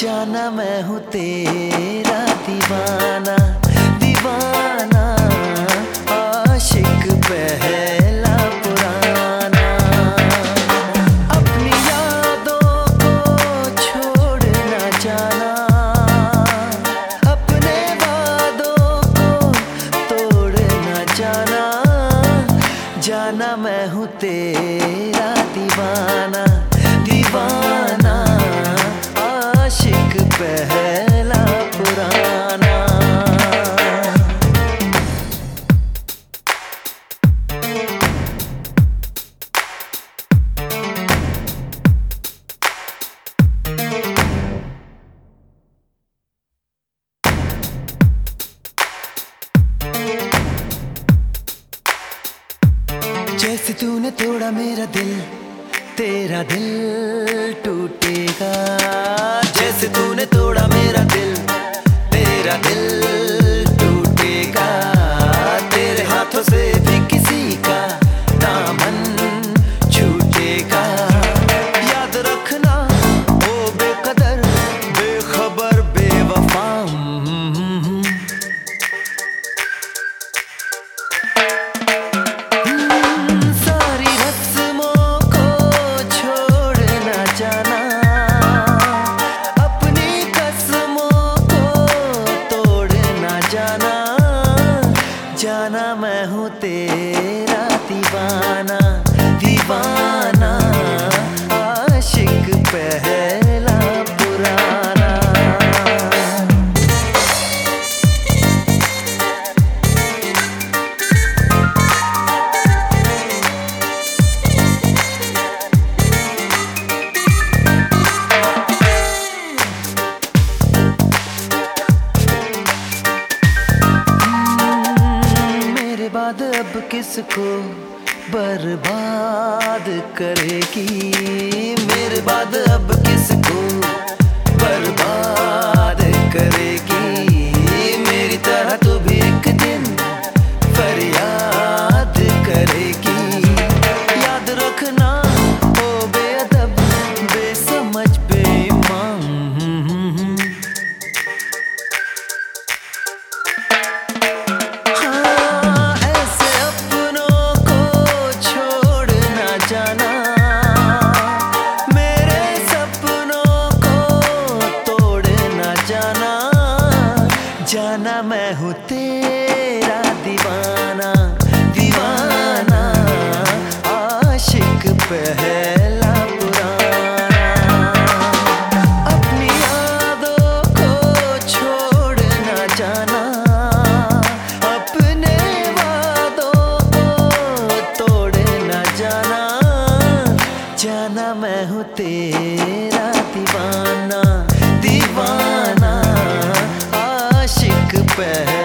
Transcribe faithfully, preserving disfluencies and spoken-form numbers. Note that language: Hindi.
जाना मैं हूँ तेरा दीवाना, दीवाना आशिक पहला पुराना। अपनी यादों को छोड़ ना जाना, अपने वादों को तोड़ ना जाना। जाना मैं हूँ तेरा दीवाना, दीवाना आशिक पहला पुराना। जैसे तूने तोड़ा मेरा दिल, तेरा दिल टूटेगा। जैसे तूने तोड़ा मेरा दिल, तेरा दिल टूटेगा। तेरे हाथों से भी किसी का दामन छूटेगा। याद रखना ओ बेकदर, बेखबर, बेवफा। जाना मैं हूँ तेरा दीवाना, दीवाना आशिक पहला पुराना। बाद अब किसको बर्बाद करेगी? मेरे बाद अब किसको बर्बाद करेगी? मेरी तरह तू भी एक दिन फरियाद करेगी। याद रखना ओ बेअदब, बेसमझ, बेईमान। जाना मैं हूँ तेरा दीवाना, दीवाना आशिक पहला पुराना। अपनी यादों को छोड़ ना जाना, अपने वादों को तोड़ ना जाना। जाना मैं हूँ तेरा दीवाना, दीवाना आशिक पहला